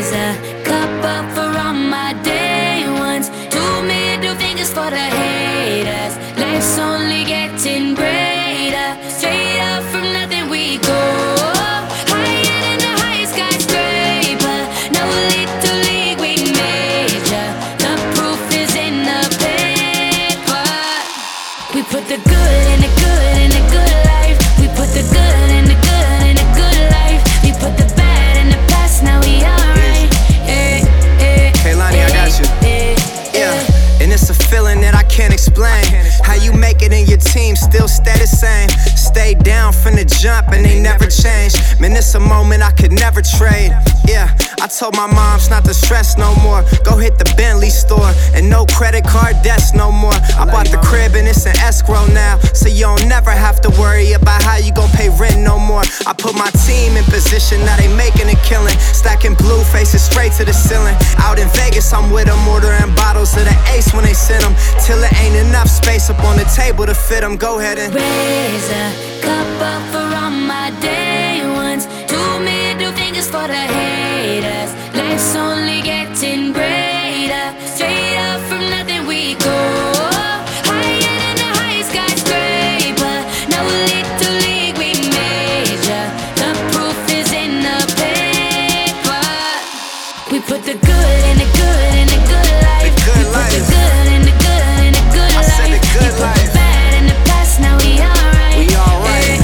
Raise a cup up for all my day ones. 2 middle fingers for the haters. Life's only getting greater. Straight up from nothing we go. Higher than the highest skyscraper. No little league we major. The proof is in the paper. We put the good in the good in the good life. We put the good in the good in the good life. We put the bad in the past, now we alright. Hey Lonnie, I got you. Yeah, and it's a feeling that I can't explain. How you make it in your team still stay the same. Stay down from the jump and they never change. Man, it's a moment I could never trade. Yeah, I told my moms not to stress no more. Go hit the Bentley store and no credit card debts no more. I bought the crib and it's an escrow now, so you don't never have to worry about how you gon' pay rent no more. I put my team in position, now they making a killing. Stacking blue faces straight to the ceiling. Out in Vegas, I'm with them, ordering bottles of the Ace when they send them. Till it ain't enough space up on the table to fit them. Go ahead and raise a cup up for all my day ones. 2 middle fingers for the haters. Life's only getting greater. Straight up from nothing we go. Higher than the highest skyscraper. No little league we major. The proof is in the paper. We put the good in the good in the good life. The good we put life. the good in the good in the good I life. said the good we put life. the bad in the past, now we alright. We alright.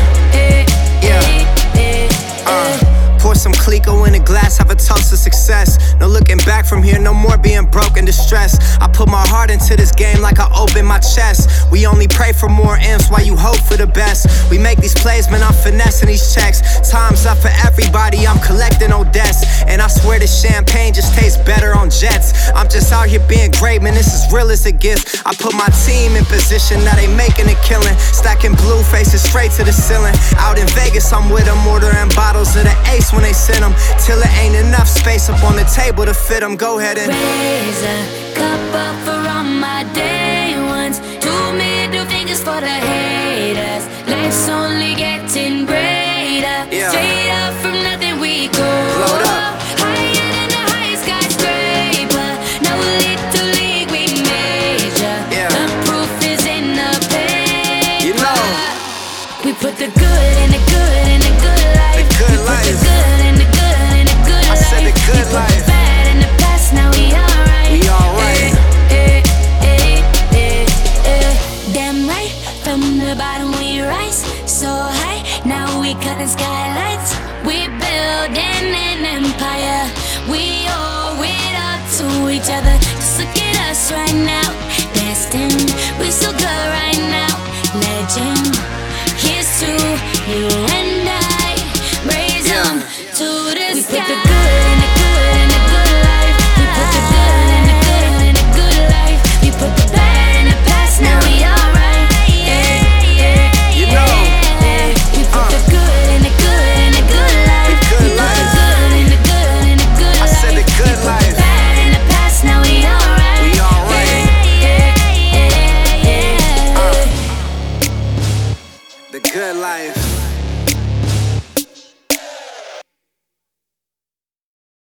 Pour some Clico in a glass, have a toast to success. No looking back from here, no more being broke and distressed. I put my heart into this game like I open my chest. We only pray for more M's while you hope for the best. We make these plays, man, I'm finessing these checks. Time's up for everybody, I'm collecting on debts. And I swear this champagne just tastes better on jets. I'm just out here being great, man, this is real as it gets. I put my team in position, now they making a killing. Stacking blue faces straight to the ceiling. Out in Vegas, I'm with them, ordering bottles of the Ace when they send them. Till it ain't enough space up on the table to fit them. Go ahead and raise a cup up for all my day ones. 2 middle fingers for the haters. Life's only getting greater. Yeah. Straight up from nothing we go. Load up. Higher than the highest skyscraper. No little league we major. Yeah. The proof is in the paper. You know. We put the good in the good in the good life. The good we put life. the good in the good in the good I life. said the good we put life. the bad in the past, now we alright. We alright. Damn right, from the bottom we rise so high. Now we cutting skylights. We building an empire. We owe it up to each other. Just look at us right now. Destined, we so good right now. Legend, here's to you.